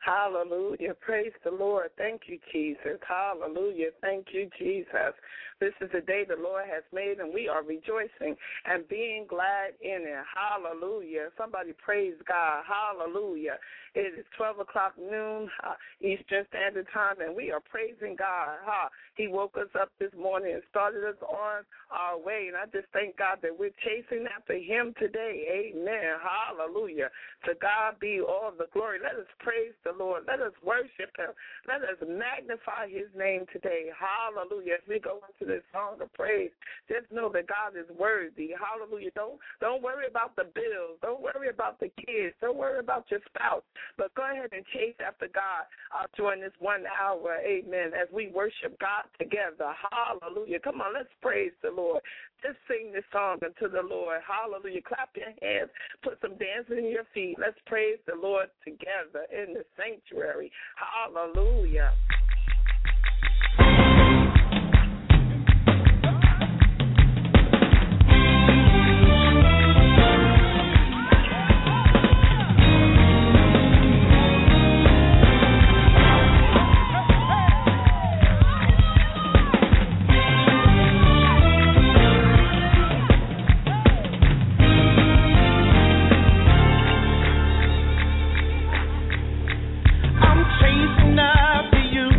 Hallelujah. Praise the Lord. Thank you, Jesus. Hallelujah. Thank you, Jesus. This is the day the Lord has made, and we are rejoicing and being glad in it. Hallelujah. Somebody praise God. Hallelujah. It is 12 o'clock noon Eastern Standard Time, and we are praising God. He woke us up this morning and started us on our way, and I just thank God that we're chasing after him today. Amen. Hallelujah. To God be all the glory. Let us praise the Lord. Let us worship him. Let us magnify his name today. Hallelujah. As we go into this song of praise, just know that God is worthy. Hallelujah. Don't worry about the bills. Don't worry about the kids. Don't worry about your spouse. But go ahead and chase after God during this 1 hour. Amen. As we worship God together. Hallelujah. Come on, let's praise the Lord. Just sing this song unto the Lord. Hallelujah. Clap your hands. Put some dancing in your feet. Let's praise the Lord together in the sanctuary. Hallelujah. I'm chasing after you.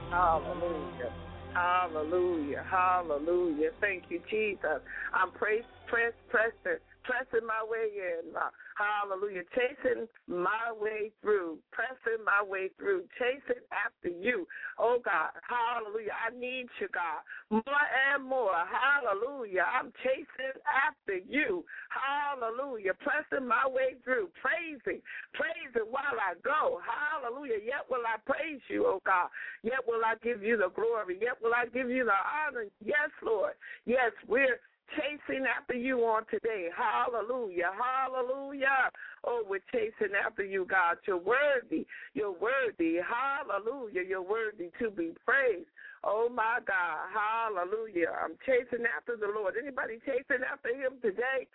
Hallelujah. Hallelujah. Hallelujah. Thank you, Jesus. I'm pressing my way in. Hallelujah. Chasing my way through. Pressing my way through. Chasing after you. Oh, God. Hallelujah. I need you, God. More and more. Hallelujah. I'm chasing after you. Hallelujah. Pressing my way through. Praising while I go. Hallelujah. Yet will I praise you, oh God. Yet will I give you the glory. Yet will I give you the honor. Yes, Lord. Yes, we're chasing after you on today. Hallelujah. Hallelujah. Oh, we're chasing after you, God. You're worthy. You're worthy. Hallelujah. You're worthy to be praised. Oh, my God. Hallelujah. I'm chasing after the Lord. Anybody chasing after him today?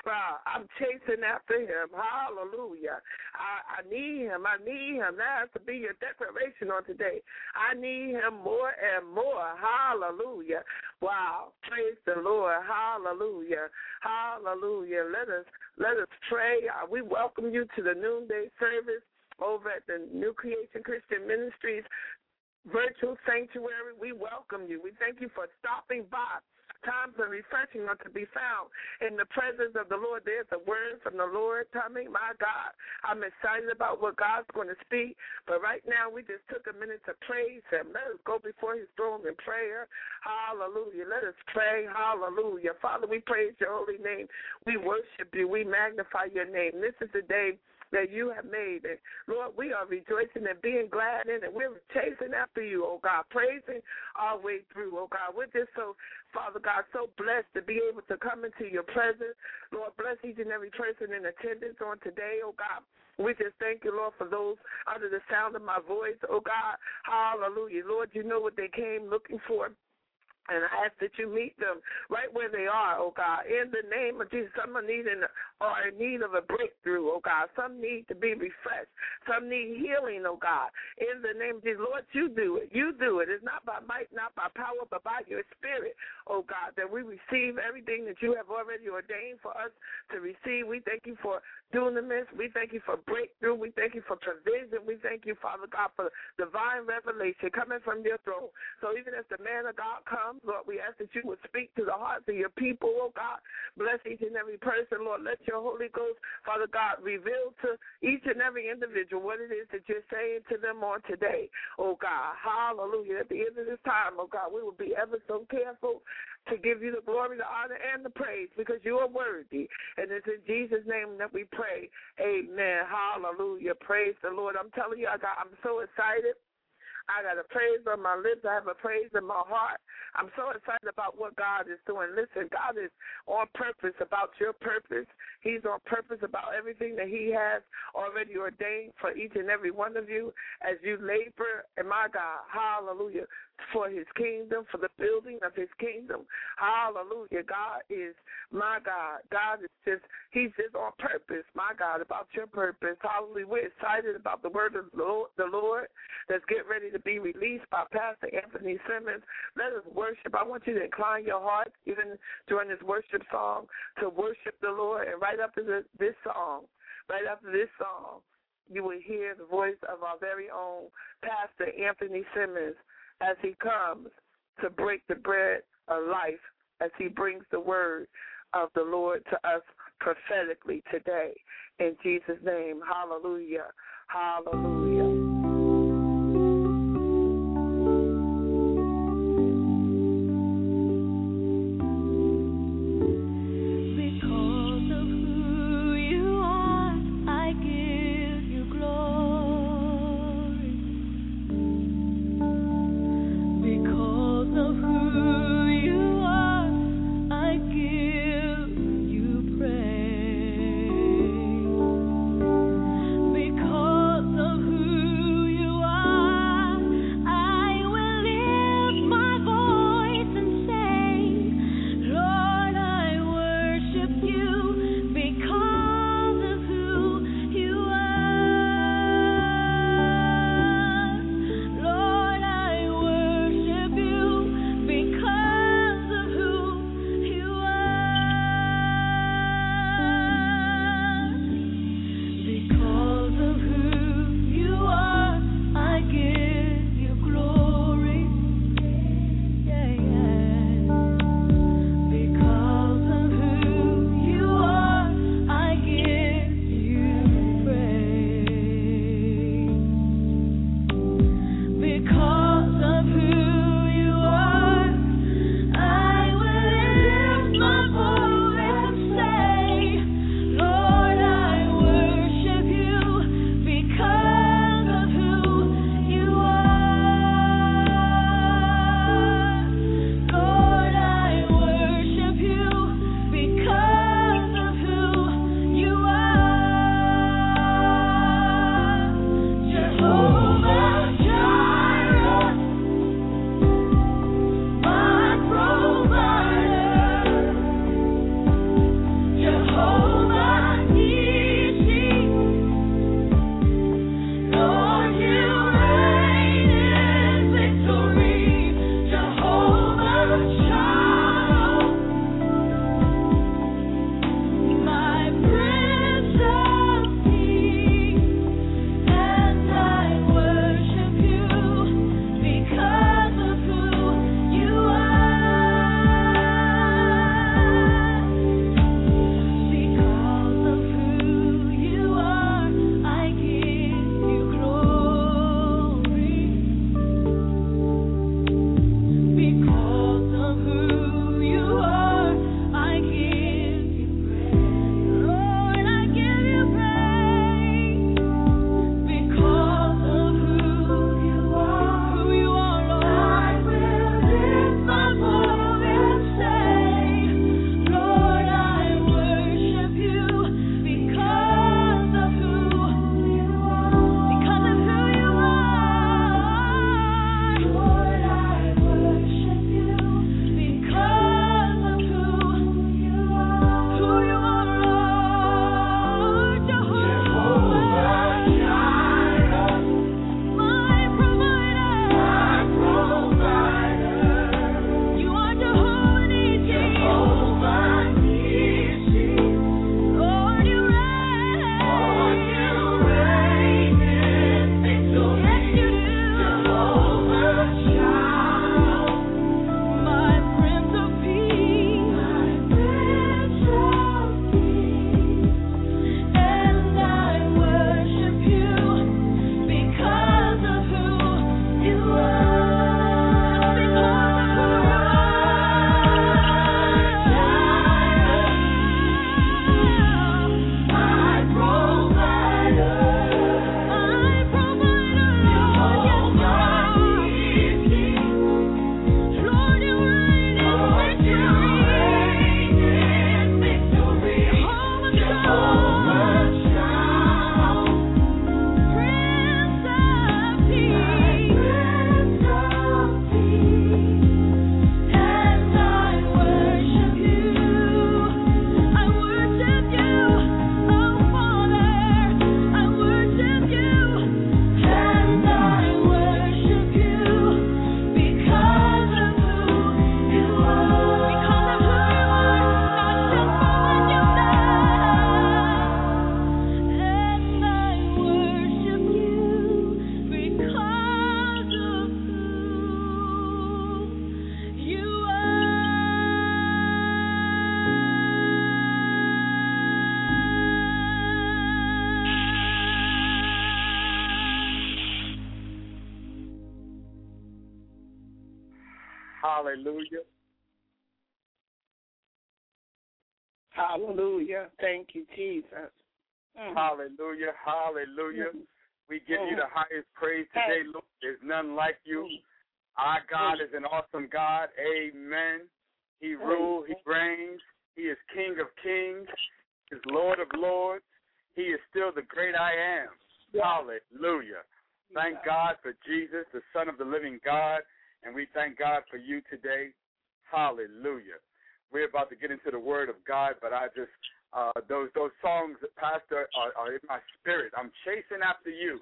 I'm chasing after him. Hallelujah. I need him. I need him. That has to be your declaration on today. I need him more and more. Hallelujah. Wow. Praise the Lord. Hallelujah. Hallelujah. Let us pray. We welcome you to the noonday service over at the New Creation Christian Ministries Virtual Sanctuary. We welcome you. We thank you for stopping by. Times of refreshing are to be found in the presence of the Lord. There's a word from the Lord coming. My God, I'm excited about what God's going to speak. But right now, we just took a minute to praise him. Let us go before his throne in prayer. Hallelujah. Let us pray. Hallelujah. Father, we praise your holy name. We worship you. We magnify your name. This is the day that you have made. And Lord, we are rejoicing and being glad in it. We're chasing after you, oh God, praising our way through, oh God. We're just so, Father God, so blessed to be able to come into your presence. Lord, bless each and every person in attendance on today, oh God. We just thank you, Lord, for those under the sound of my voice, oh God. Hallelujah. Lord, you know what they came looking for. And I ask that you meet them right where they are, oh God. In the name of Jesus, some are in need of a breakthrough, oh God. Some need to be refreshed. Some need healing, oh God. In the name of Jesus, Lord, you do it. You do it. It's not by might, not by power, but by your spirit, oh God, that we receive everything that you have already ordained for us to receive. We thank you for dunamis. We thank you for breakthrough. We thank you for provision. We thank you, Father God, for divine revelation coming from your throne. So even as the man of God comes, Lord, we ask that you would speak to the hearts of your people, oh God. Bless each and every person, Lord. Let your Holy Ghost, Father God, reveal to each and every individual what it is that you're saying to them on today, oh God. Hallelujah. At the end of this time, oh God, we will be ever so careful to give you the glory, the honor, and the praise because you are worthy. And it's in Jesus' name that we pray. Amen. Hallelujah. Praise the Lord. I'm telling you, I'm so excited. I got a praise on my lips. I have a praise in my heart. I'm so excited about what God is doing. Listen, God is on purpose about your purpose. He's on purpose about everything that he has already ordained for each and every one of you as you labor. And my God, hallelujah, for his kingdom, for the building of his kingdom. Hallelujah. God is, my God, he's just on purpose, my God, about your purpose. Hallelujah. We're excited about the word of the Lord that's getting ready to be released by Pastor Anthony Simmons. Let us worship. I want you to incline your heart, even during this worship song, to worship the Lord. And right after this song, you will hear the voice of our very own Pastor Anthony Simmons as he comes to break the bread of life, as he brings the word of the Lord to us prophetically today. In Jesus' name, hallelujah, hallelujah. Because of who Hallelujah. Hallelujah. Thank you, Jesus. Hallelujah. Hallelujah. We give you the highest praise today, Lord. There's none like you. Our God is an awesome God. Amen. He rules. He reigns. He is King of kings. He is Lord of lords. He is still the great I am. Hallelujah. Thank God for Jesus, the Son of the living God, and we thank God for you today. Hallelujah. We're about to get into the Word of God, but I just, those songs, Pastor, are in my spirit. I'm chasing after you.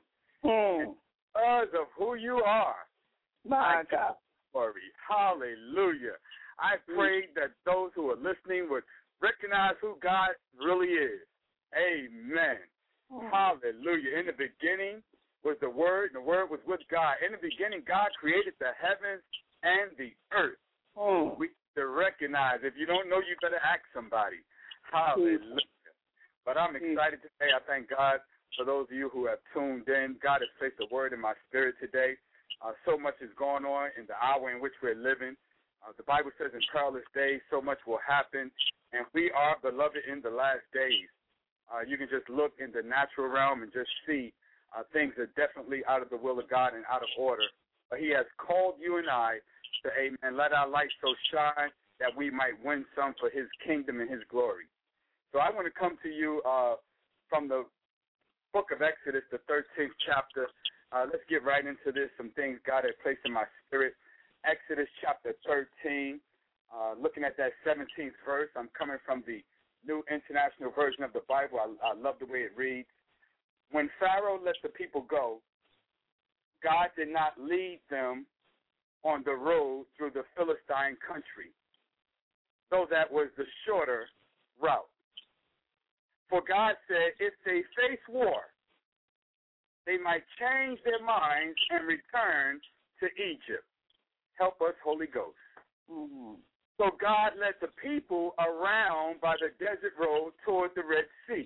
Because of who you are. My God. Glory. Hallelujah. I pray that those who are listening would recognize who God really is. Amen. Hallelujah. In the beginning was the Word, and the Word was with God. In the beginning, God created the heavens and the earth. We to recognize. If you don't know, you better ask somebody. Hallelujah. But I'm excited today. I thank God for those of you who have tuned in. God has placed a word in my spirit today. So much is going on in the hour in which we're living. The Bible says in perilous days, so much will happen, and we are, beloved, in the last days. You can just look in the natural realm and just see things are definitely out of the will of God and out of order. But he has called you and I to, amen, let our light so shine that we might win some for his kingdom and his glory. So I want to come to you from the book of Exodus, the 13th chapter. Let's get right into this, some things God has placed in my spirit. Exodus chapter 13, looking at that 17th verse. I'm coming from the New International Version of the Bible. I love the way it reads. When Pharaoh let the people go, God did not lead them on the road through the Philistine country, though that was the shorter route. For God said, if they face war, they might change their minds and return to Egypt. Help us, Holy Ghost. So God led the people around by the desert road toward the Red Sea.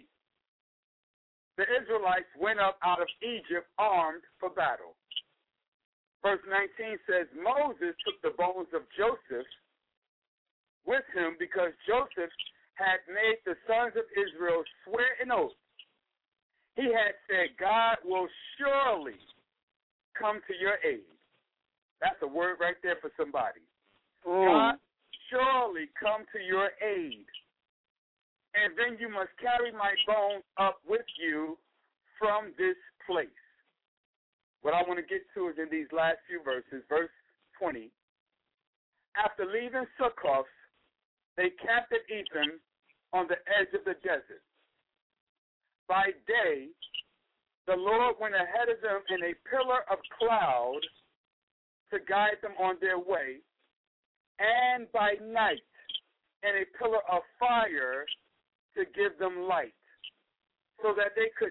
The Israelites went up out of Egypt armed for battle. Verse 19 says, Moses took the bones of Joseph with him because Joseph had made the sons of Israel swear an oath. He had said, God will surely come to your aid. That's a word right there for somebody. God surely come to your aid. And then you must carry my bones up with you from this place. What I want to get to is in these last few verses, verse 20. After leaving Succoth, they camped at Etham on the edge of the desert. By day, the Lord went ahead of them in a pillar of cloud to guide them on their way, and by night in a pillar of fire to give them light, so that they could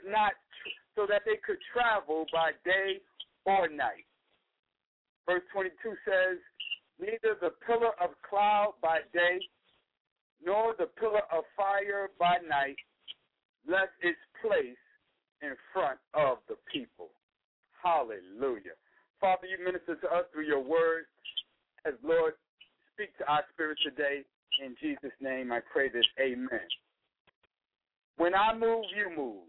travel by day or night. Verse 22 says, neither the pillar of cloud by day nor the pillar of fire by night left its place in front of the people. Hallelujah. Father, you minister to us through your word. As Lord, speak to our spirit today. In Jesus' name I pray this. Amen. When I move, you move.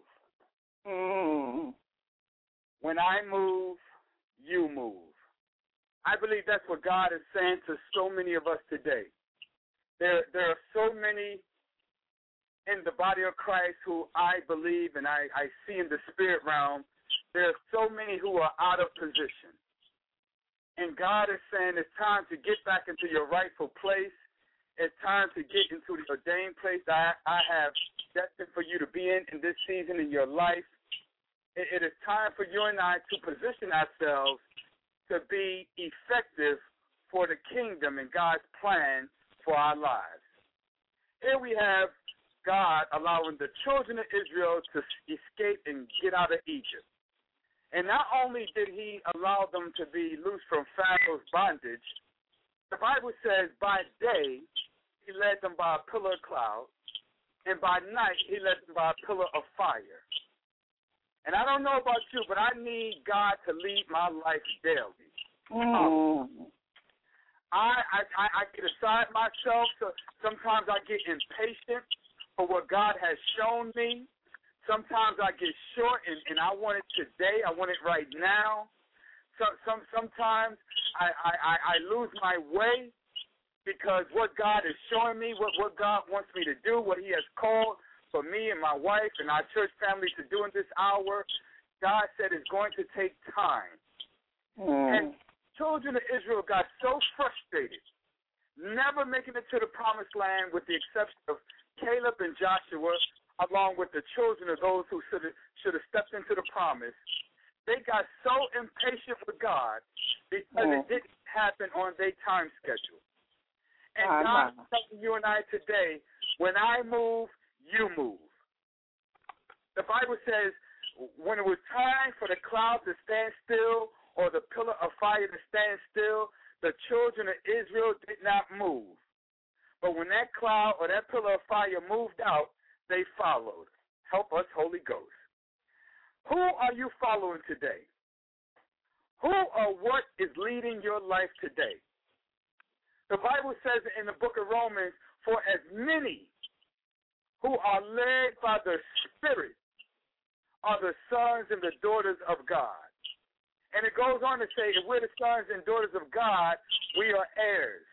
When I move, you move. I believe that's what God is saying to so many of us today. There are so many in the body of Christ who I believe and I see in the spirit realm. There are so many who are out of position. And God is saying it's time to get back into your rightful place. It's time to get into the ordained place that I have destined for you to be in this season in your life. It is time for you and I to position ourselves to be effective for the kingdom and God's plan for our lives. Here we have God allowing the children of Israel to escape and get out of Egypt. And not only did he allow them to be loose from Pharaoh's bondage, the Bible says by day he led them by a pillar of cloud, and by night he led them by a pillar of fire. And I don't know about you, but I need God to lead my life daily. I I get aside myself. So sometimes I get impatient for what God has shown me. Sometimes I get short and I want it today. I want it right now. Sometimes I lose my way because what God is showing me, what God wants me to do, what he has called for me and my wife and our church family to do in this hour, God said it's going to take time. And children of Israel got so frustrated, never making it to the promised land with the exception of Caleb and Joshua, along with the children of those who should have stepped into the promise. They got so impatient with God because it didn't happen on their time schedule. And God is telling you and I today, when I move, you move. The Bible says when it was time for the cloud to stand still or the pillar of fire to stand still, the children of Israel did not move. But when that cloud or that pillar of fire moved out, they followed. Help us, Holy Ghost. Who are you following today? Who or what is leading your life today? The Bible says in the book of Romans, for as many who are led by the Spirit are the sons and the daughters of God. And it goes on to say, if we're the sons and daughters of God, we are heirs.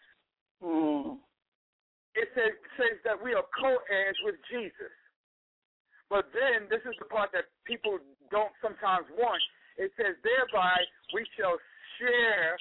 It says that we are co-heirs with Jesus. But then, this is the part that people don't sometimes want. It says, thereby we shall share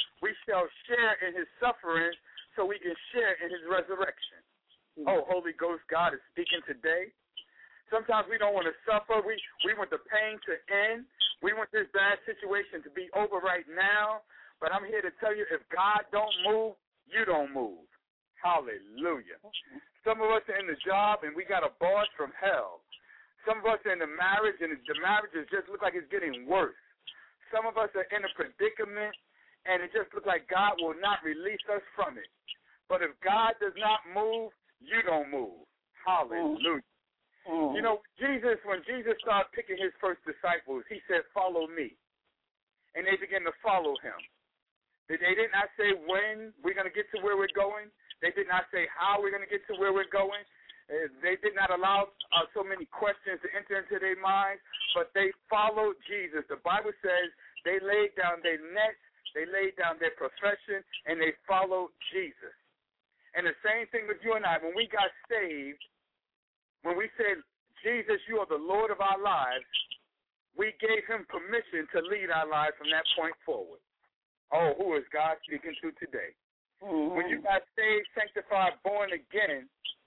in his sufferings so we can share in his resurrection. Oh, Holy Ghost, God is speaking today. Sometimes we don't want to suffer. We want the pain to end. We want this bad situation to be over right now. But I'm here to tell you, if God don't move, you don't move. Hallelujah. Some of us are in the job, and we got a boss from hell. Some of us are in the marriage, and the marriages just look like it's getting worse. Some of us are in a predicament, and it just looks like God will not release us from it. But if God does not move, you don't move. Hallelujah. You know, when Jesus started picking his first disciples, he said, follow me. And they began to follow him. They did not say when we're going to get to where we're going. They did not say how we're going to get to where we're going. They did not allow so many questions to enter into their minds, but they followed Jesus. The Bible says they laid down their nets, they laid down their profession, and they followed Jesus. And the same thing with you and I. When we got saved, when we said, Jesus, you are the Lord of our lives, we gave him permission to lead our lives from that point forward. Oh, who is God speaking to today? When you got saved, sanctified, born again,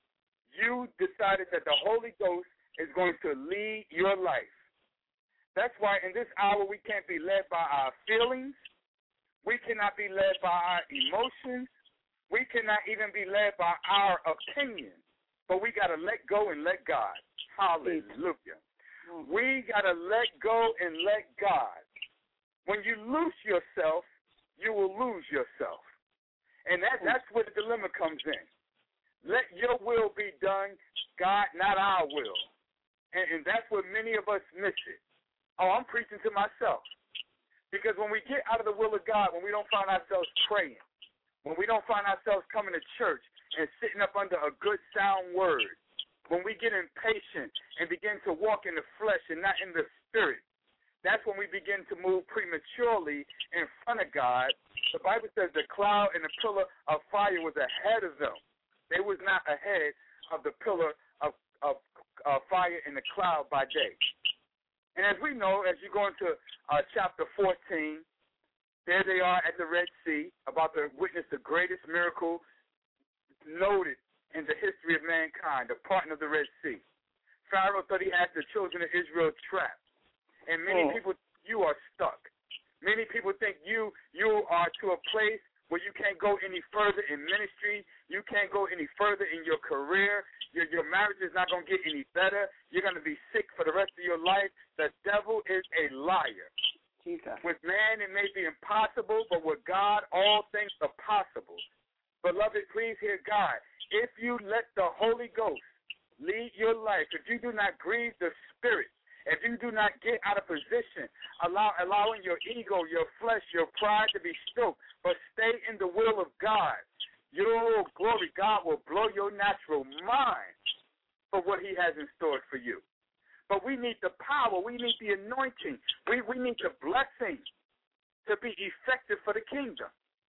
you decided that the Holy Ghost is going to lead your life. That's why in this hour we can't be led by our feelings. We cannot be led by our emotions. We cannot even be led by our opinions. But we got to let go and let God. Hallelujah. We got to let go and let God. When you loose yourself, you will lose yourself. And that's where the dilemma comes in. Let your will be done, God, not our will. And that's where many of us miss it. Oh, I'm preaching to myself. Because when we get out of the will of God, when we don't find ourselves praying, when we don't find ourselves coming to church and sitting up under a good sound word, when we get impatient and begin to walk in the flesh and not in the spirit, that's when we begin to move prematurely in front of God. The Bible says the cloud and the pillar of fire was ahead of them. They was not ahead of the pillar of fire and the cloud by day. And as we know, as you go into chapter 14, there they are at the Red Sea, about to witness the greatest miracle noted in the history of mankind, the parting of the Red Sea. Pharaoh thought he had the children of Israel trapped. And many people, you are stuck. Many people think you are to a place where you can't go any further in ministry. You can't go any further in your career. Your marriage is not going to get any better. You're going to be sick for the rest of your life. The devil is a liar. Jesus. With man, it may be impossible, but with God, all things are possible. Beloved, please hear God. If you let the Holy Ghost lead your life, if you do not grieve the Spirit, if you do not get out of position, allowing your ego, your flesh, your pride to be stroked, but stay in the will of God, Your glory, God will blow your natural mind for what he has in store for you. But we need the power. We need the anointing. We need the blessing to be effective for the kingdom.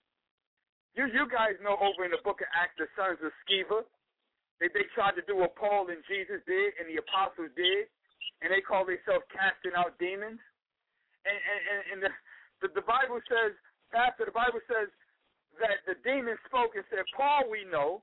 You guys know over in the book of Acts, the sons of Sceva, they tried to do what Paul and Jesus did and the apostles did, and they call themselves casting out demons. And the Bible says, Pastor, the Bible says that the demons spoke and said, Paul we know,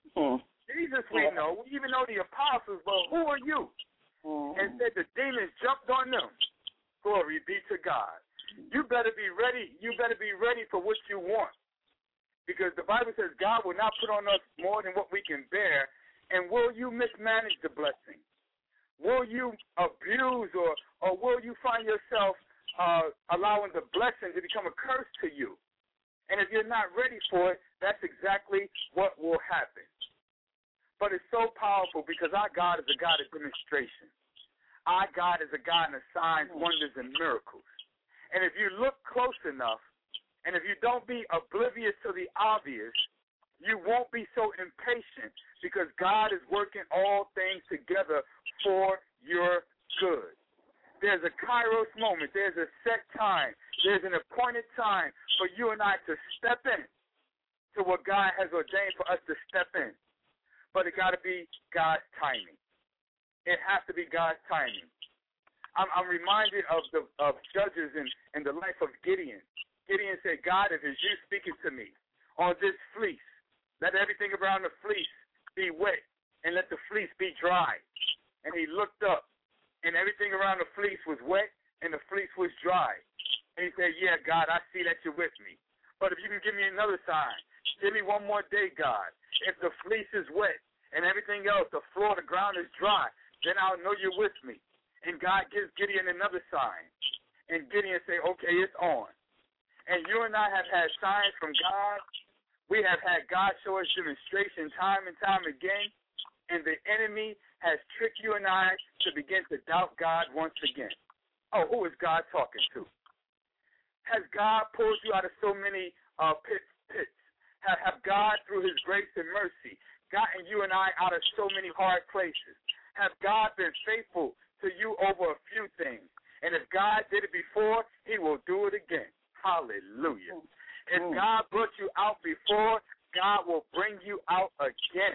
Jesus we know, we even know the apostles, but who are you? And said the demons jumped on them. Glory be to God. You better be ready. You better be ready for what you want. Because the Bible says God will not put on us more than what we can bear. And will you mismanage the blessing? Will you abuse or will you find yourself allowing the blessing to become a curse to you? And if you're not ready for it, that's exactly what will happen. But it's so powerful because our God is a God of demonstration. Our God is a God of signs, wonders, and miracles. And if you look close enough, and if you don't be oblivious to the obvious, you won't be so impatient because God is working all things together for your good. There's a kairos moment. There's a set time. There's an appointed time for you and I to step in to what God has ordained for us to step in. But it got to be God's timing. It has to be God's timing. I'm reminded of Judges in the life of Gideon. Gideon said, God, if it's you speaking to me on this fleece, let everything around the fleece be wet and let the fleece be dry. And he looked up, and everything around the fleece was wet and the fleece was dry. And he said, yeah, God, I see that you're with me. But if you can give me another sign, give me one more day, God. If the fleece is wet and everything else, the floor, the ground is dry, then I'll know you're with me. And God gives Gideon another sign. And Gideon say, okay, it's on. And you and I have had signs from God. We have had God show us demonstration time and time again. And the enemy has tricked you and I to begin to doubt God once again. Oh, who is God talking to? Has God pulled you out of so many pits? Have God, through his grace and mercy, gotten you and I out of so many hard places? Have God been faithful to you over a few things? And if God did it before, he will do it again. Hallelujah. If God brought you out before, God will bring you out again.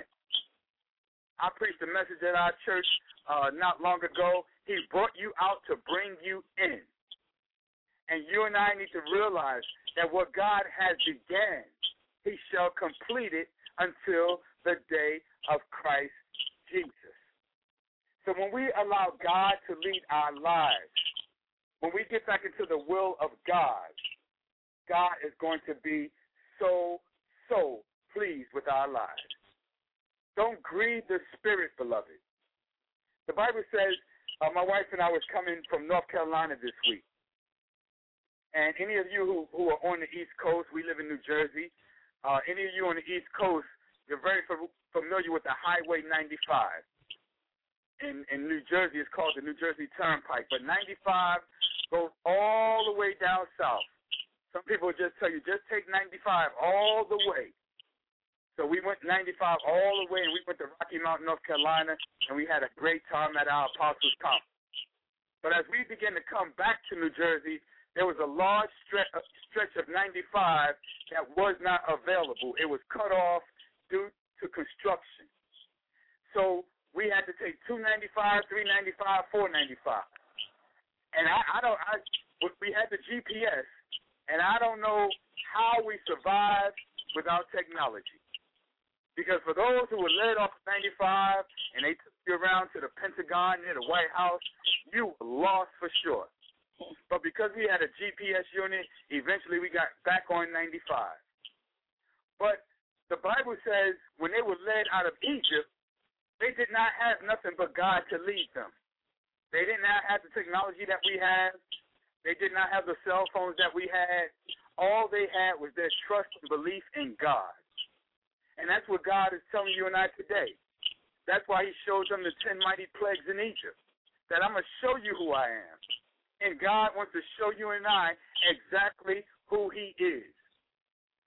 I preached a message at our church not long ago. He brought you out to bring you in. And you and I need to realize that what God has began, he shall complete it until the day of Christ Jesus. So when we allow God to lead our lives, when we get back into the will of God, God is going to be so pleased with our lives. Don't grieve the Spirit, beloved. The Bible says, my wife and I was coming from North Carolina this week. And any of you who are on the East Coast, we live in New Jersey, any of you on the East Coast, you're very familiar with the Highway 95. In New Jersey, it's called the New Jersey Turnpike. But 95 goes all the way down south. Some people just tell you, just take 95 all the way. So we went 95 all the way, and we went to Rocky Mount, North Carolina, and we had a great time at our Apostles' Conference. But as we began to come back to New Jersey, there was a large stretch of 95 that was not available. It was cut off due to construction. So we had to take 295, 395, 495. And we had the GPS, and I don't know how we survived without technology. Because for those who were led off 95 and they took you around to the Pentagon near the White House, you were lost for sure. But because we had a GPS unit, eventually we got back on 95. But the Bible says when they were led out of Egypt, they did not have nothing but God to lead them. They did not have the technology that we have. They did not have the cell phones that we had. All they had was their trust and belief in God. And that's what God is telling you and I today. That's why he showed them the 10 mighty plagues in Egypt, that I'm going to show you who I am. And God wants to show you and I exactly who he is.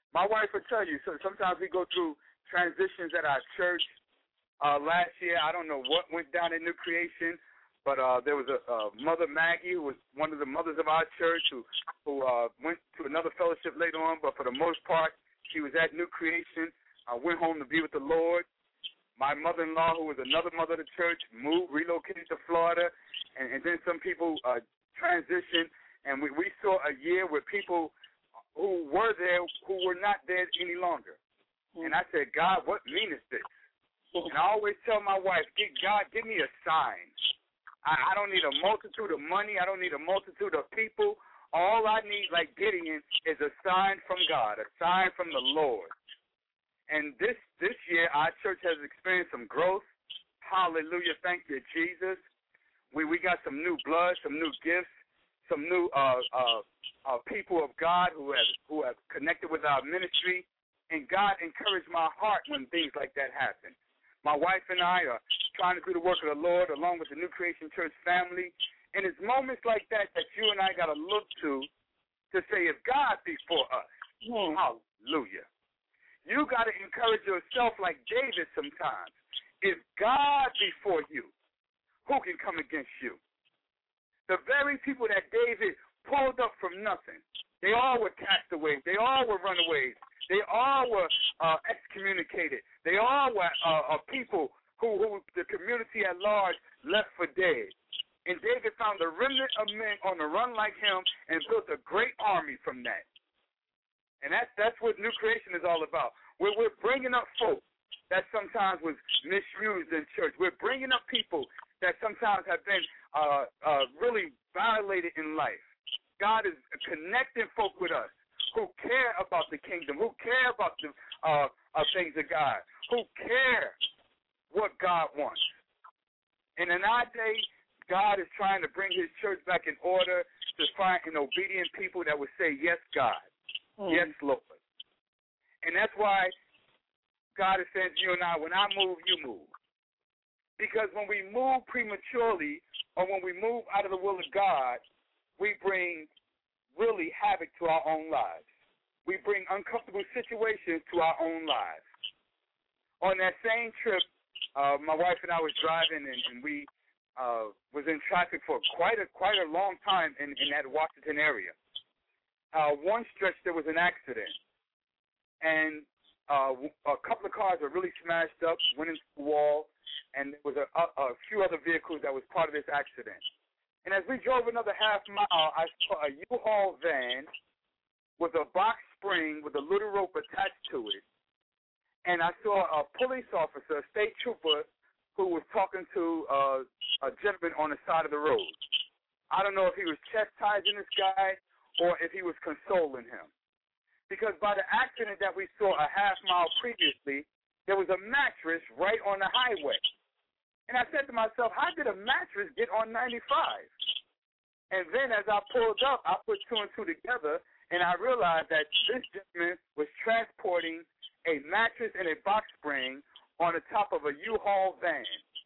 My wife will tell you, so sometimes we go through transitions at our church. Last year, I don't know what went down in New Creation, but there was a Mother Maggie, who was one of the mothers of our church, who went to another fellowship later on, but for the most part, she was at New Creation, went home to be with the Lord. My mother-in-law, who was another mother of the church, relocated to Florida, and then some people transitioned, and we saw a year where people who were there who were not there any longer. And I said, God, what meaneth this? And I always tell my wife, God, give me a sign. I don't need a multitude of money. I don't need a multitude of people. All I need, like Gideon, is a sign from God, a sign from the Lord. And this year, our church has experienced some growth. Hallelujah. Thank you, Jesus. We got some new blood, some new gifts, some new people of God who have connected with our ministry. And God encouraged my heart when things like that happen. My wife and I are trying to do the work of the Lord along with the New Creation Church family. And it's moments like that that you and I got to look to say, if God be for us, hallelujah. You got to encourage yourself like David sometimes. If God be for you, who can come against you? The very people that David pulled up from nothing, they all were castaways. They all were runaways. They all were excommunicated. They all were people who the community at large left for dead. And David found a remnant of men on the run like him and built a great army from that. And that's what New Creation is all about. We're bringing up folk that sometimes was misused in church. We're bringing up people that sometimes have been really violated in life. God is connecting folk with us who care about the kingdom, who care about the things of God, who care what God wants. And in our day, God is trying to bring his church back in order to find an obedient people that would say, yes, God. Yes, Lord. And that's why God is saying to you and I, when I move, you move. Because when we move prematurely or when we move out of the will of God, we bring really havoc to our own lives. We bring uncomfortable situations to our own lives. On that same trip, my wife and I was driving, and we was in traffic for quite a long time in that Washington area. One stretch there was an accident, and a couple of cars were really smashed up, went into the wall, and there was a few other vehicles that was part of this accident. And as we drove another half mile, I saw a U-Haul van with a box spring with a little rope attached to it, and I saw a police officer, a state trooper, who was talking to a gentleman on the side of the road. I don't know if he was chastising this guy or if he was consoling him. Because by the accident that we saw a half mile previously, there was a mattress right on the highway. And I said to myself, how did a mattress get on 95? And then as I pulled up, I put two and two together, and I realized that this gentleman was transporting a mattress and a box spring on the top of a U-Haul van.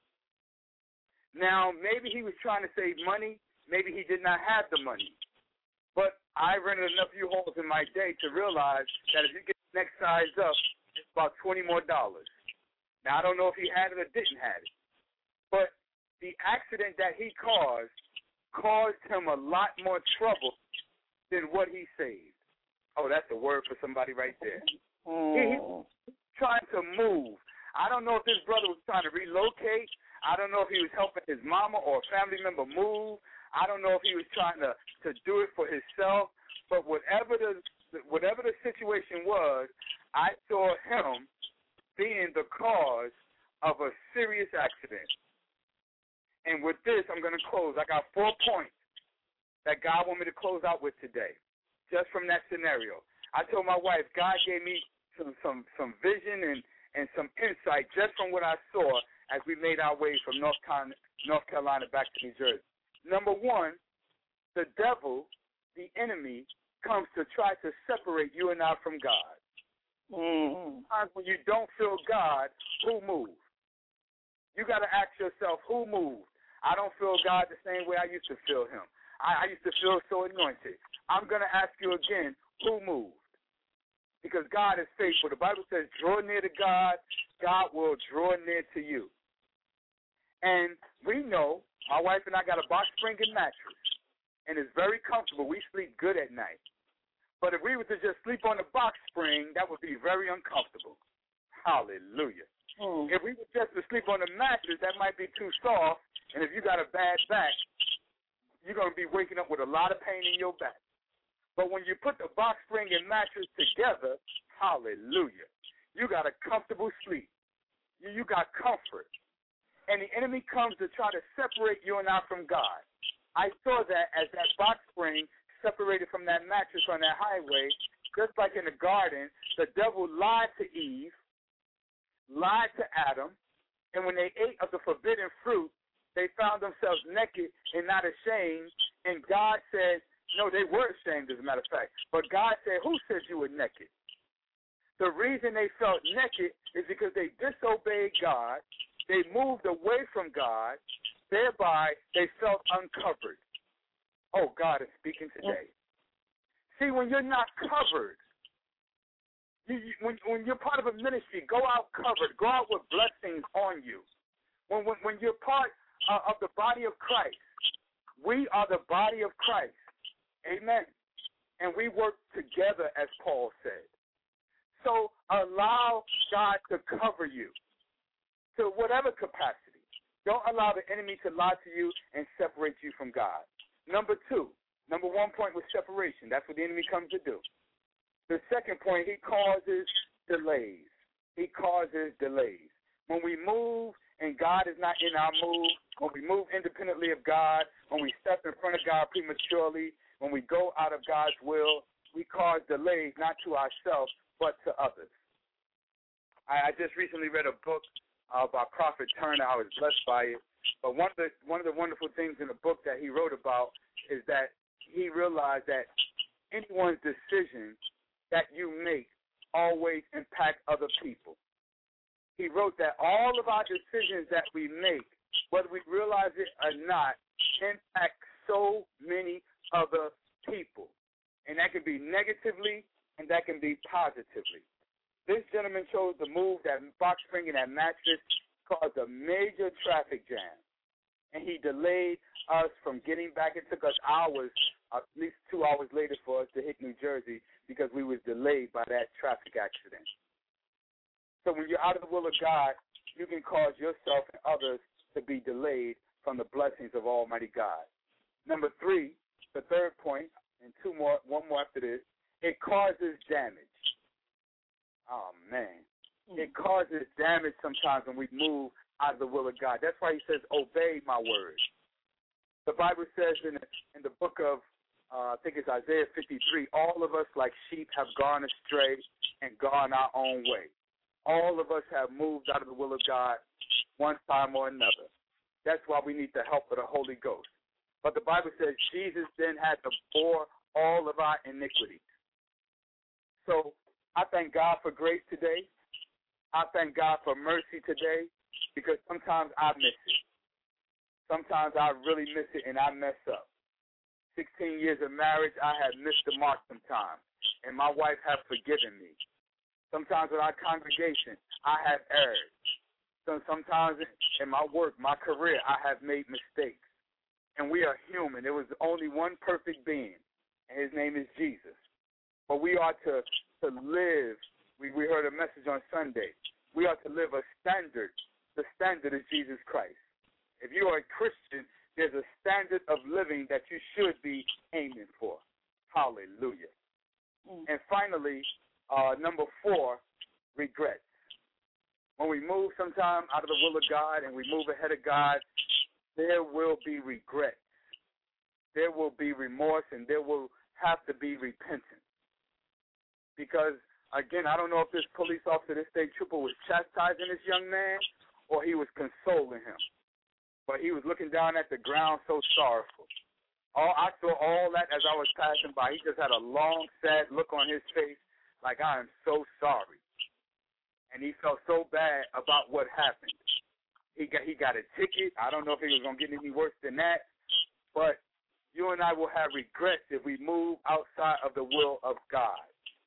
Now, maybe he was trying to save money. Maybe he did not have the money. But I rented enough U-Hauls in my day to realize that if you get the next size up, it's about $20 more. Now, I don't know if he had it or didn't have it. But the accident that he caused him a lot more trouble than what he saved. Oh, that's a word for somebody right there. He was trying to move. I don't know if this brother was trying to relocate. I don't know if he was helping his mama or a family member move. I don't know if he was trying to do it for himself. But whatever the situation was, I saw him being the cause of a serious accident. And with this, I'm going to close. I got 4 points that God want me to close out with today, just from that scenario. I told my wife, God gave me some vision and some insight just from what I saw as we made our way from North Carolina back to New Jersey. Number one, the devil, the enemy, comes to try to separate you and I from God. When you don't feel God, who moved? You got to ask yourself, who moved? I don't feel God the same way I used to feel him. I used to feel so anointed. I'm going to ask you again, who moved? because God is faithful. The Bible says, draw near to God, God will draw near to you. And we know, my wife and I got a box spring and mattress, and it's very comfortable. We sleep good at night. But if we were to just sleep on the box spring, that would be very uncomfortable. Hallelujah. If we were just to sleep on the mattress, that might be too soft, and if you got a bad back, you're going to be waking up with a lot of pain in your back. But when you put the box spring and mattress together, hallelujah, you got a comfortable sleep. You got comfort. And the enemy comes to try to separate you and I from God. I saw that as that box spring separated from that mattress on that highway, just like in the garden, the devil lied to Eve, lied to Adam, and when they ate of the forbidden fruit, they found themselves naked and not ashamed, and God said, no, they were ashamed, as a matter of fact. But God said, who said you were naked? The reason they felt naked is because they disobeyed God. They moved away from God. Thereby, they felt uncovered. Oh, God is speaking today. See, when you're not covered, when you're part of a ministry, go out covered. Go out with blessings on you. When you're part of the body of Christ, we are the body of Christ. Amen. And we work together, as Paul said. So allow God to cover you to whatever capacity. Don't allow the enemy to lie to you and separate you from God. Number 1 point was separation. That's what the enemy comes to do. The second point, he causes delays. He causes delays. When we move and God is not in our move, when we move independently of God, when we step in front of God prematurely, when we go out of God's will, we cause delays not to ourselves but to others. I just recently read a book by Prophet Turner. I was blessed by it. But one of the wonderful things in the book that he wrote about is that he realized that anyone's decision that you make always impact other people. He wrote that all of our decisions that we make, whether we realize it or not, impact so many other people. And that can be negatively and that can be positively. This gentleman chose to move that box spring and that mattress, caused a major traffic jam. And he delayed us from getting back. It took us hours, at least 2 hours later for us to hit New Jersey because we was delayed by that traffic accident. So when you're out of the will of God, you can cause yourself and others to be delayed from the blessings of Almighty God. Number 3, the third point, and one more after this, it causes damage. Oh, man. It causes damage sometimes when we move out of the will of God. That's why he says, obey my word. The Bible says in the book of, I think it's Isaiah 53, all of us like sheep have gone astray and gone our own way. All of us have moved out of the will of God one time or another. That's why we need the help of the Holy Ghost. But the Bible says Jesus then had to bore all of our iniquities. So I thank God for grace today. I thank God for mercy today because sometimes I miss it. Sometimes I really miss it and I mess up. 16 years of marriage, I have missed the mark sometimes, and my wife has forgiven me. Sometimes in our congregation, I have erred. So sometimes in my work, my career, I have made mistakes. And we are human. There was only one perfect being, and his name is Jesus. But we are to live. We heard a message on Sunday. We are to live a standard. The standard is Jesus Christ. If you are a Christian, there's a standard of living that you should be aiming for. Hallelujah. And finally, number 4, regrets. When we move sometime out of the will of God and we move ahead of God, there will be regrets. There will be remorse, and there will have to be repentance. Because, again, I don't know if this police officer, this state trooper, was chastising this young man or he was consoling him. But he was looking down at the ground so sorrowful. I saw all that as I was passing by. He just had a long, sad look on his face like, I am so sorry. And he felt so bad about what happened. He got a ticket. I don't know if he was going to get any worse than that. But you and I will have regrets if we move outside of the will of God.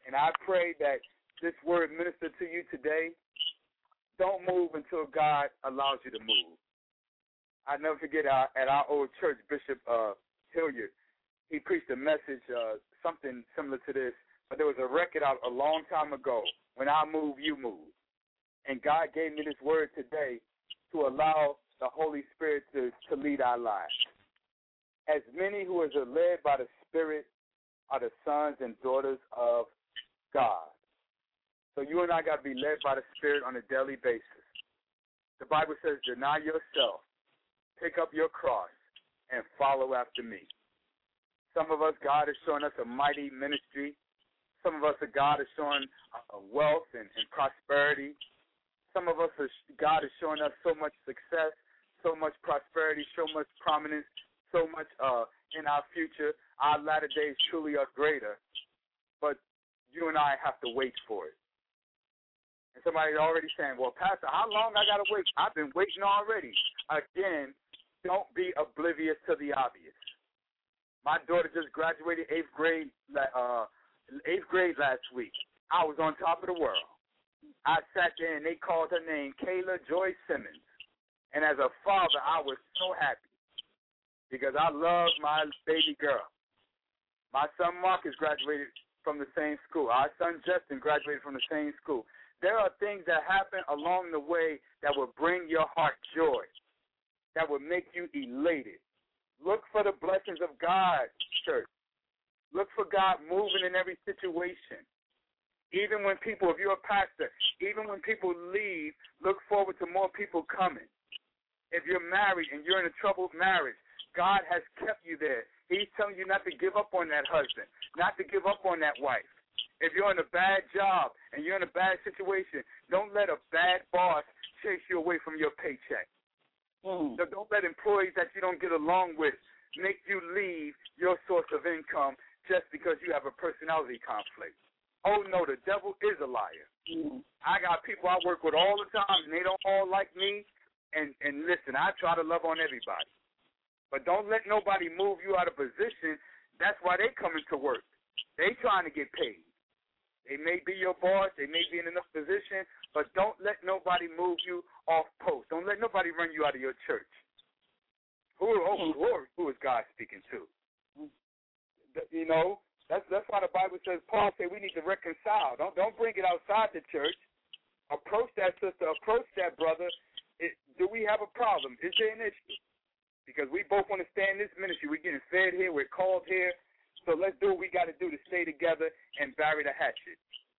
And I pray that this word minister to you today. Don't move until God allows you to move. I never forget at our old church, Bishop Hilliard, he preached a message, something similar to this, but there was a record out a long time ago, when I move, you move. And God gave me this word today to allow the Holy Spirit to lead our lives. As many who are led by the Spirit are the sons and daughters of God. So you and I got to be led by the Spirit on a daily basis. The Bible says, deny yourself, pick up your cross, and follow after me. Some of us, God is showing us a mighty ministry. Some of us, God is showing wealth and prosperity. Some of us, God is showing us so much success, so much prosperity, so much prominence, so much in our future. Our latter days truly are greater. But you and I have to wait for it. And somebody's already saying, well, Pastor, how long I got to wait? I've been waiting already. Again, don't be oblivious to the obvious. My daughter just graduated 8th grade last week. I was on top of the world. I sat there and they called her name Kayla Joy Simmons. And as a father, I was so happy because I love my baby girl. My son Marcus graduated from the same school. Our son Justin graduated from the same school. There are things that happen along the way that will bring your heart joy, that will make you elated. Look for the blessings of God, church. Look for God moving in every situation. Even when people, if you're a pastor, even when people leave, look forward to more people coming. If you're married and you're in a troubled marriage, God has kept you there. He's telling you not to give up on that husband, not to give up on that wife. If you're in a bad job and you're in a bad situation, don't let a bad boss chase you away from your paycheck. So don't let employees that you don't get along with make you leave your source of income just because you have a personality conflict. Oh, no, the devil is a liar. I got people I work with all the time, and they don't all like me. And listen, I try to love on everybody. But don't let nobody move you out of position. That's why they coming to work. They trying to get paid. They may be your boss. They may be in enough position, but don't let nobody move you off post. Don't let nobody run you out of your church. Who is God speaking to? You know, that's why the Bible says, Paul said we need to reconcile. Don't bring it outside the church. Approach that sister. Approach that brother. Do we have a problem? Is there an issue? Because we both want to stay in this ministry. We're getting fed here. We're called here. So let's do what we got to do to stay together and bury the hatchet.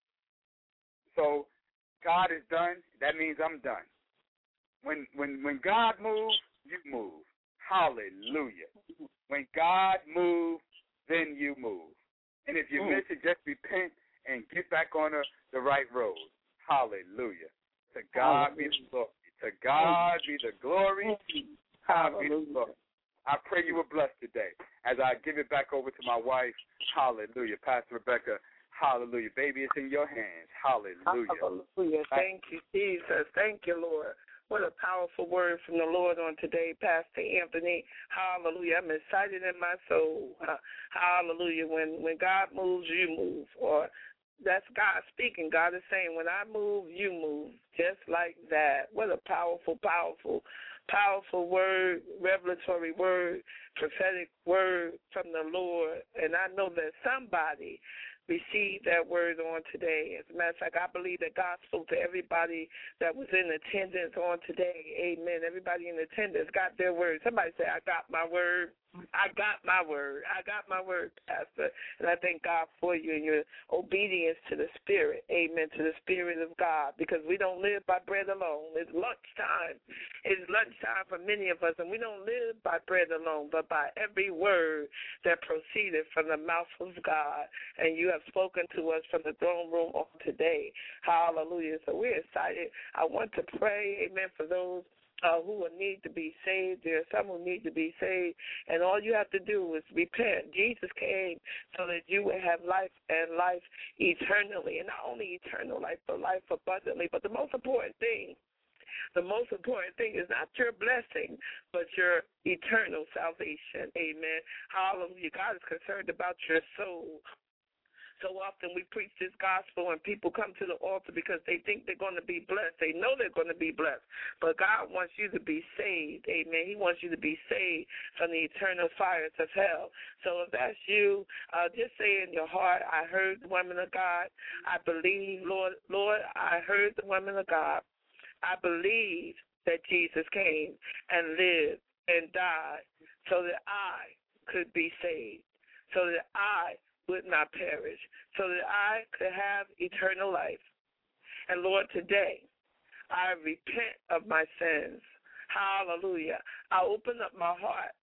So God is done. That means I'm done. When God moves, you move. Hallelujah. When God moves, then you move. And if you miss it, just repent and get back on the right road. Hallelujah. To God be the glory. To God be the glory. God be the glory. I pray you were blessed today as I give it back over to my wife. Hallelujah. Pastor Rebecca, hallelujah. Baby, it's in your hands. Hallelujah. Hallelujah. Thank you, Jesus. Thank you, Lord. What a powerful word from the Lord on today, Pastor Anthony. Hallelujah. I'm excited in my soul. Hallelujah. When God moves, you move. Or that's God speaking. God is saying, when I move, you move. Just like that. What a powerful, powerful word, revelatory word, prophetic word from the Lord. And I know that somebody received that word on today. As a matter of fact, I believe that God spoke to everybody that was in attendance on today. Amen. Everybody in attendance got their word. Somebody say, I got my word. I got my word. I got my word, Pastor. And I thank God for you and your obedience to the Spirit. Amen. To the Spirit of God. Because we don't live by bread alone. It's lunchtime. It's lunchtime for many of us. And we don't live by bread alone, but by every word that proceeded from the mouth of God. And you have spoken to us from the throne room on today. Hallelujah. So we're excited. I want to pray, amen, for those who will need to be saved. There are some who need to be saved, and all you have to do is repent. Jesus came so that you would have life and life eternally, and not only eternal life, but life abundantly. But the most important thing is not your blessing, but your eternal salvation. Amen. Hallelujah. God is concerned about your soul. So often we preach this gospel and people come to the altar because they think they're going to be blessed. They know they're going to be blessed. But God wants you to be saved. Amen. He wants you to be saved from the eternal fires of hell. So if that's you, just say in your heart, I heard the woman of God. I believe, Lord, I heard the woman of God. I believe that Jesus came and lived and died so that I could be saved, so that I would not perish, so that I could have eternal life. And Lord, today I repent of my sins. Hallelujah. I open up my heart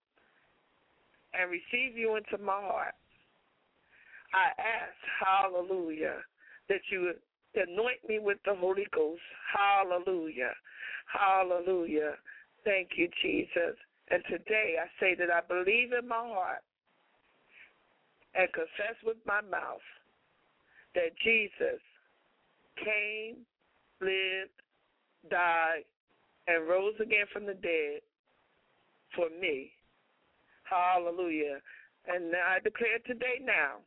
and receive you into my heart. I ask, hallelujah, that you would anoint me with the Holy Ghost. Hallelujah. Hallelujah. Thank you, Jesus. And today I say that I believe in my heart and confess with my mouth that Jesus came, lived, died, and rose again from the dead for me. Hallelujah. And I declare today now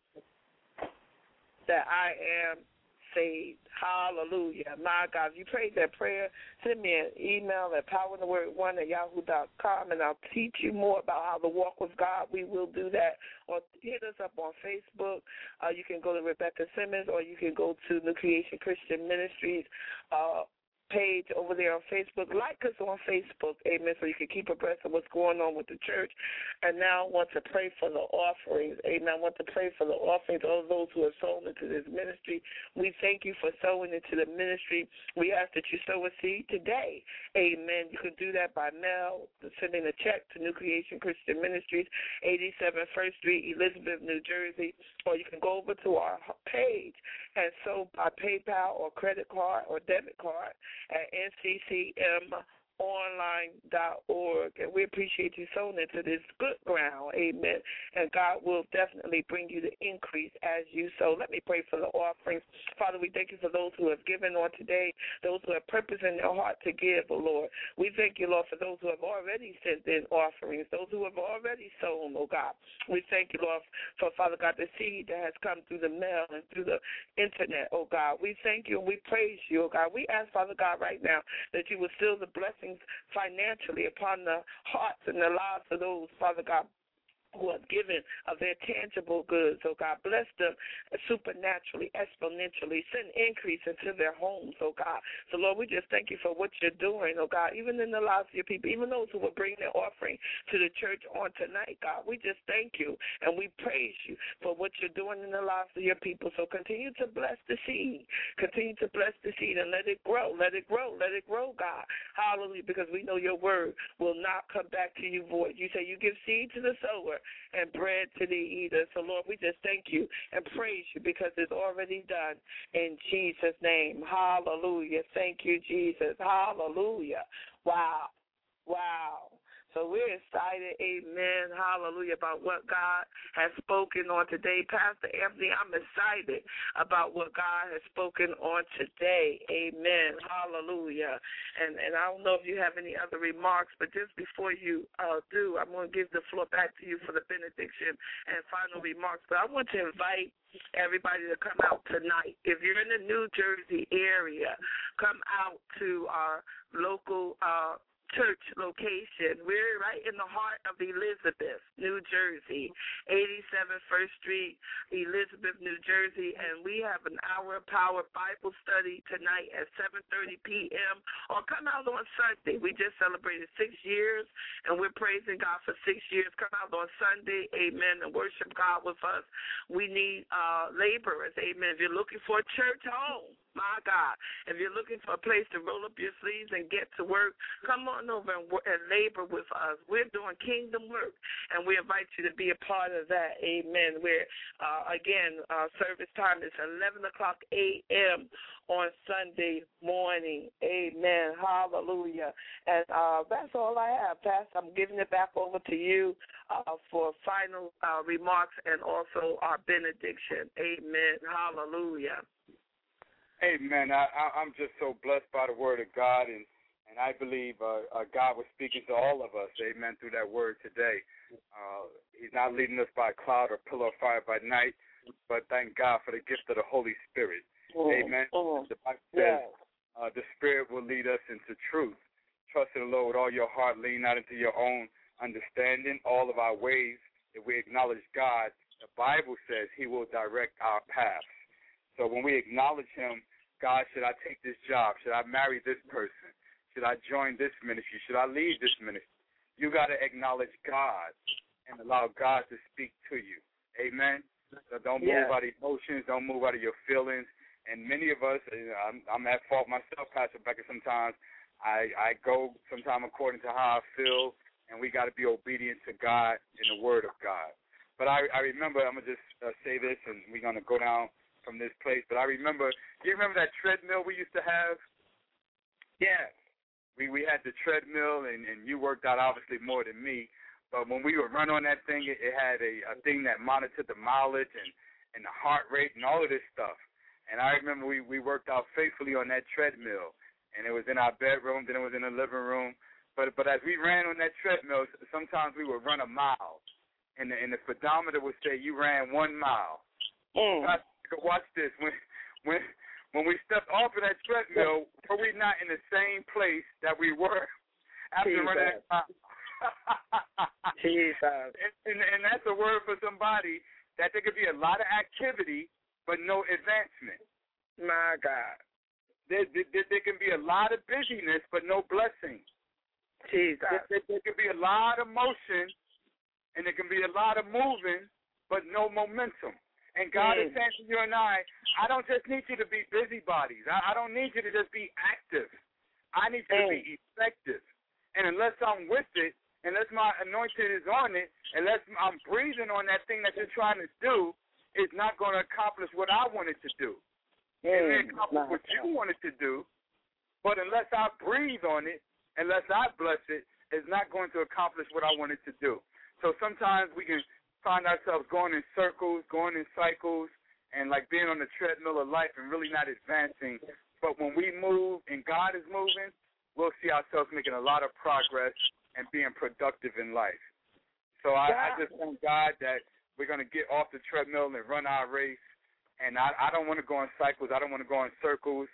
that I am saved. Hallelujah. My God, if you prayed that prayer, send me an email at powertheword1@yahoo.com, and I'll teach you more about how to walk with God. We will do that. Or hit us up on Facebook. You can go to Rebecca Simmons, or you can go to New Creation Christian Ministries page over there on Facebook. Like us on Facebook, amen, so you can keep abreast of what's going on with the church. And now I want to pray for the offerings, amen. I want to pray for the offerings, all those who have sown into this ministry. We thank you for sowing into the ministry. We ask that you sow a seed today, amen. You can do that by mail, sending a check to New Creation Christian Ministries, 87 First Street, Elizabeth, New Jersey, or you can go over to our page and sow by PayPal or credit card or debit card at nccmonline.org. And we appreciate you sowing into this good ground, amen. And God will definitely bring you the increase as you sow. Let me pray for the offerings. Father, we thank you for those who have given on today, those who have purpose in their heart to give, oh Lord. We thank you, Lord, for those who have already sent in offerings, those who have already sown, oh God. We thank you, Lord, for, Father God, the seed that has come through the mail and through the internet, oh God. We thank you and we praise you, oh God. We ask, Father God, right now that you will seal the blessings financially upon the hearts and the lives of those, Father God, who have given of their tangible goods. Oh, God, bless them supernaturally, exponentially. Send increase into their homes, oh, God. So, Lord, we just thank you for what you're doing, oh, God, even in the lives of your people, even those who will bring their offering to the church on tonight, God. We just thank you and we praise you for what you're doing in the lives of your people. So continue to bless the seed. Continue to bless the seed and let it grow. Let it grow. Let it grow, God. Hallelujah, because we know your word will not come back to you void. You say you give seed to the sower and bread to the eater. So, Lord, we just thank you and praise you because it's already done in Jesus' name. Hallelujah. Thank you, Jesus. Hallelujah. Wow. Wow. So we're excited, amen, hallelujah, about what God has spoken on today. Pastor Anthony, I'm excited about what God has spoken on today, amen, hallelujah. And I don't know if you have any other remarks, but just before you do, I'm going to give the floor back to you for the benediction and final remarks. But I want to invite everybody to come out tonight. If you're in the New Jersey area, come out to our local church location. We're right in the heart of Elizabeth, New Jersey, 87 First Street, Elizabeth, New Jersey, and we have an hour of power Bible study tonight at 7:30 p.m. or come out on Sunday. We just celebrated 6 years, and we're praising God for 6 years. Come out on Sunday, amen, and worship God with us. We need laborers, amen. If you're looking for a church home, my God, if you're looking for a place to roll up your sleeves and get to work, come on over and labor with us. We're doing kingdom work, and we invite you to be a part of that. Amen. We're, again, service time is 11 o'clock a.m. on Sunday morning. Amen. Hallelujah. And that's all I have, Pastor. I'm giving it back over to you for final remarks and also our benediction. Amen. Hallelujah. Amen. I'm just so blessed by the word of God, and I believe God was speaking to all of us, amen, through that word today. He's not leading us by a cloud or pillar of fire by night, but thank God for the gift of the Holy Spirit. Amen. The Bible says the Spirit will lead us into truth. Trust in the Lord with all your heart. Lean not into your own understanding. All of our ways, if we acknowledge God, the Bible says he will direct our paths. So when we acknowledge him, God, should I take this job? Should I marry this person? Should I join this ministry? Should I leave this ministry? You got to acknowledge God and allow God to speak to you. Amen? So don't move out of emotions. Don't move out of your feelings. And many of us, I'm at fault myself, Pastor Becker, sometimes. I go sometimes according to how I feel, and we got to be obedient to God and the word of God. But I remember, I'm going to just say this, and we're going to go down from this place. But I remember, do you remember that treadmill we used to have? Yes. We had the treadmill, and you worked out obviously more than me. But when we would run on that thing, it had a thing that monitored the mileage and the heart rate and all of this stuff. And I remember we worked out faithfully on that treadmill. And it was in our bedroom, then it was in the living room. But as we ran on that treadmill, sometimes we would run a mile. And the speedometer would say you ran 1 mile. Watch this. When we stepped off of that treadmill, were we not in the same place that we were after running that mile? Jesus. And that's a word for somebody that there could be a lot of activity but no advancement. My God. There can be a lot of busyness but no blessing. Jesus. There can be a lot of motion and there can be a lot of moving but no momentum. And God is saying to you and I don't just need you to be busybodies. I don't need you to just be active. I need you to be effective. And unless I'm with it, unless my anointing is on it, unless I'm breathing on that thing that you're trying to do, it's not going to accomplish what I wanted to do. It may accomplish what you wanted to do, but unless I breathe on it, unless I bless it, it's not going to accomplish what I wanted to do. So sometimes we can find ourselves going in circles, going in cycles, and like being on the treadmill of life and really not advancing. But when we move and God is moving, we'll see ourselves making a lot of progress and being productive in life. So I just thank God that we're going to get off the treadmill and run our race. And I don't want to go in cycles. I don't want to go in circles.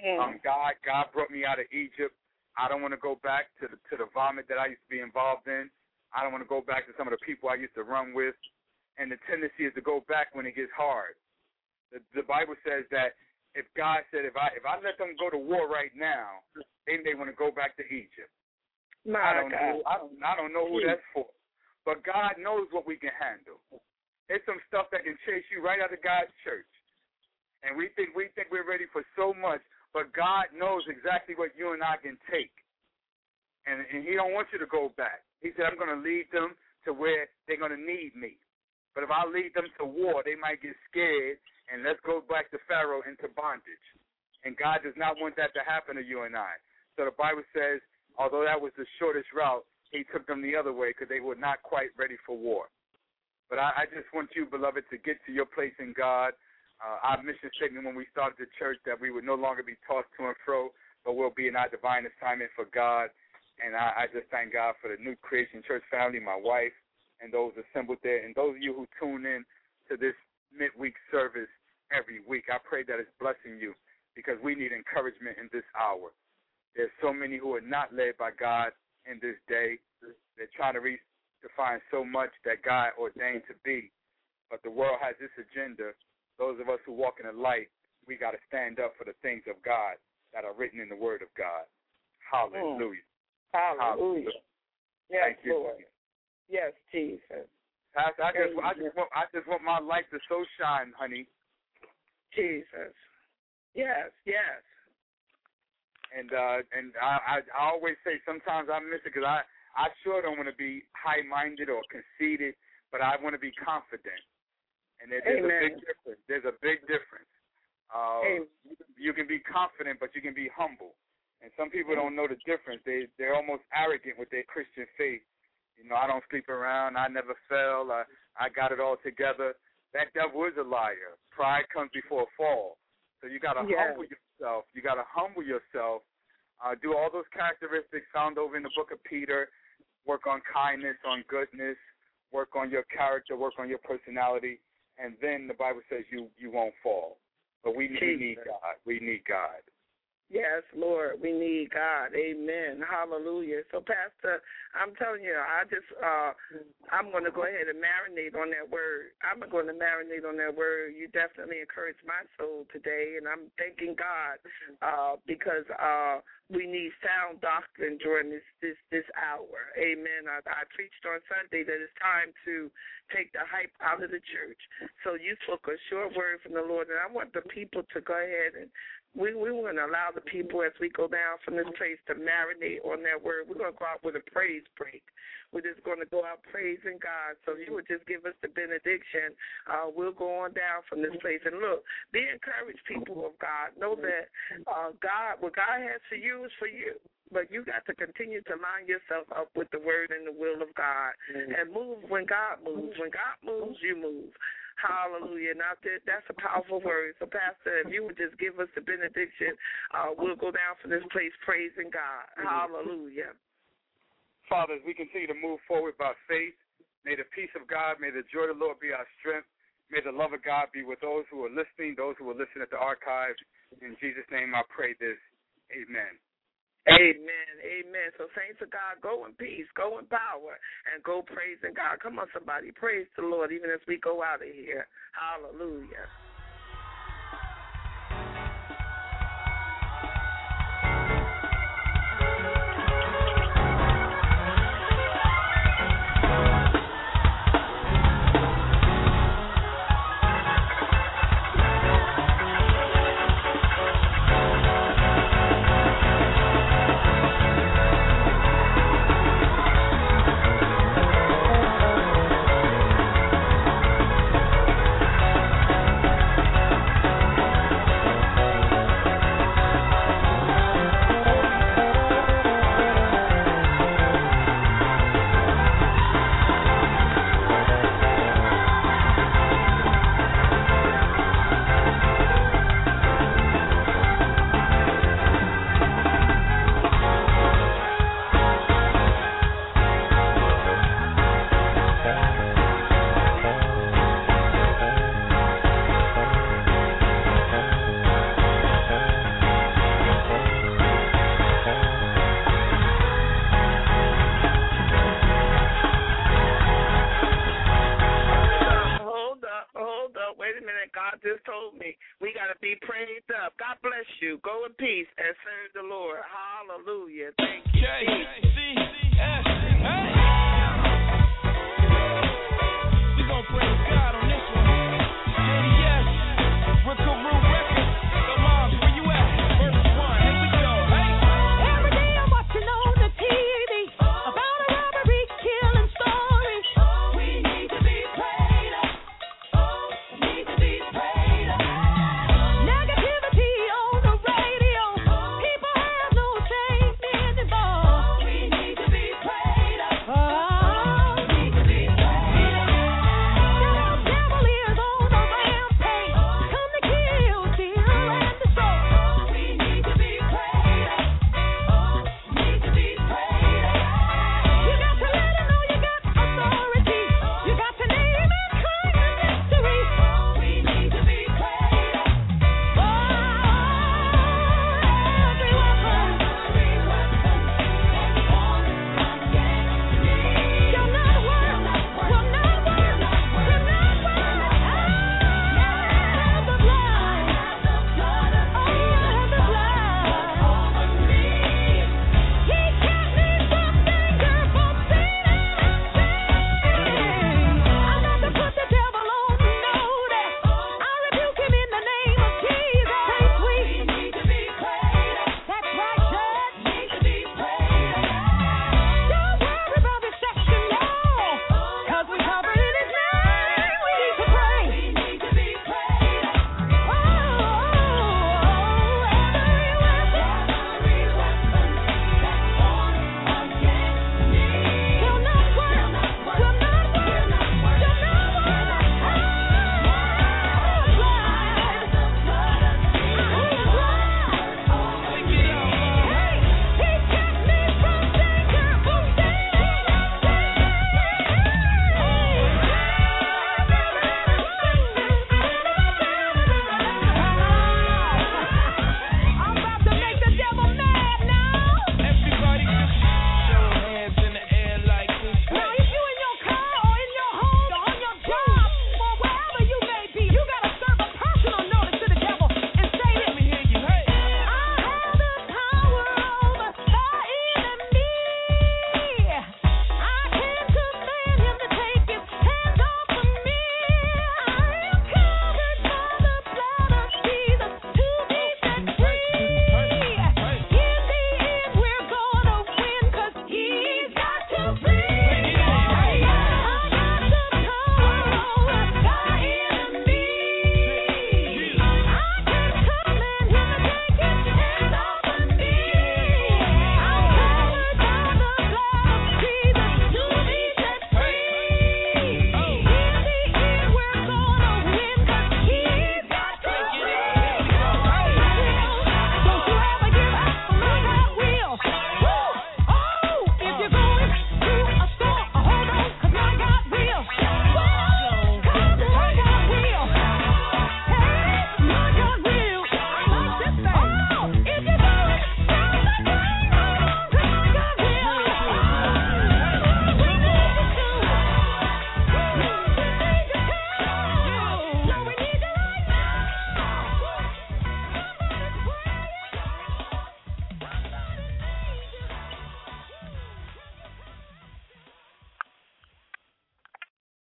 God brought me out of Egypt. I don't want to go back to the vomit that I used to be involved in. I don't want to go back to some of the people I used to run with. And the tendency is to go back when it gets hard. The Bible says that if God said, if I let them go to war right now, they may want to go back to Egypt. I don't know who that's for. But God knows what we can handle. There's some stuff that can chase you right out of God's church. And we think we're ready for so much, but God knows exactly what you and I can take. And he don't want you to go back. He said, I'm going to lead them to where they're going to need me. But if I lead them to war, they might get scared, and let's go back to Pharaoh into bondage. And God does not want that to happen to you and I. So the Bible says, although that was the shortest route, he took them the other way because they were not quite ready for war. But I just want you, beloved, to get to your place in God. Our mission statement when we started the church that we would no longer be tossed to and fro, but we'll be in our divine assignment for God. And I just thank God for the New Creation Church family, my wife, and those assembled there, and those of you who tune in to this midweek service every week. I pray that it's blessing you because we need encouragement in this hour. There's so many who are not led by God in this day. They're trying to find so much that God ordained to be, but the world has this agenda. Those of us who walk in the light, we got to stand up for the things of God that are written in the Word of God. Hallelujah. Hallelujah. Yes, thank you, Lord. Yes, Jesus. Pastor, I just want my light to so shine, honey. Jesus. Yes. And I always say sometimes I miss it because I sure don't want to be high-minded or conceited, but I want to be confident. And there's a big difference. There's a big difference. You can be confident, but you can be humble. And some people don't know the difference. They're almost arrogant with their Christian faith. You know, I don't sleep around. I never fell. I got it all together. That devil is a liar. Pride comes before a fall. So you got to humble yourself. You got to humble yourself. Do all those characteristics found over in the book of Peter. Work on kindness, on goodness. Work on your character. Work on your personality. and then the Bible says you won't fall. But we need God. We need God. Yes, Lord, we need God. Amen. Hallelujah. So, Pastor, I'm telling you, I'm going to go ahead and marinate on that word. I'm going to marinate on that word. You definitely encouraged my soul today, and I'm thanking God because we need sound doctrine during this hour. Amen. I preached on Sunday that it's time to take the hype out of the church. So you spoke a short word from the Lord, and I want the people to go ahead and we want to allow the people as we go down from this place to marinate on that word. We're going to go out with a praise break. We're just going to go out praising God. So if you would just give us the benediction, we'll go on down from this place. And look, be encouraged, people of God. Know that what God has for you is for you. But you got to continue to line yourself up with the word and the will of God and move when God moves. When God moves, you move. Hallelujah. Now, that's a powerful word. So, Pastor, if you would just give us the benediction, we'll go down from this place praising God. Hallelujah. Father, as we continue to move forward by faith, may the peace of God, may the joy of the Lord be our strength. May the love of God be with those who are listening, those who will listen at the archives. In Jesus' name I pray this. Amen. Amen. Amen. So, saints of God, go in peace, go in power, and go praising God. Come on, somebody. Praise the Lord even as we go out of here. Hallelujah. God just told me we got to be praised up. God bless you. Go in peace and serve the Lord. Hallelujah. Thank you.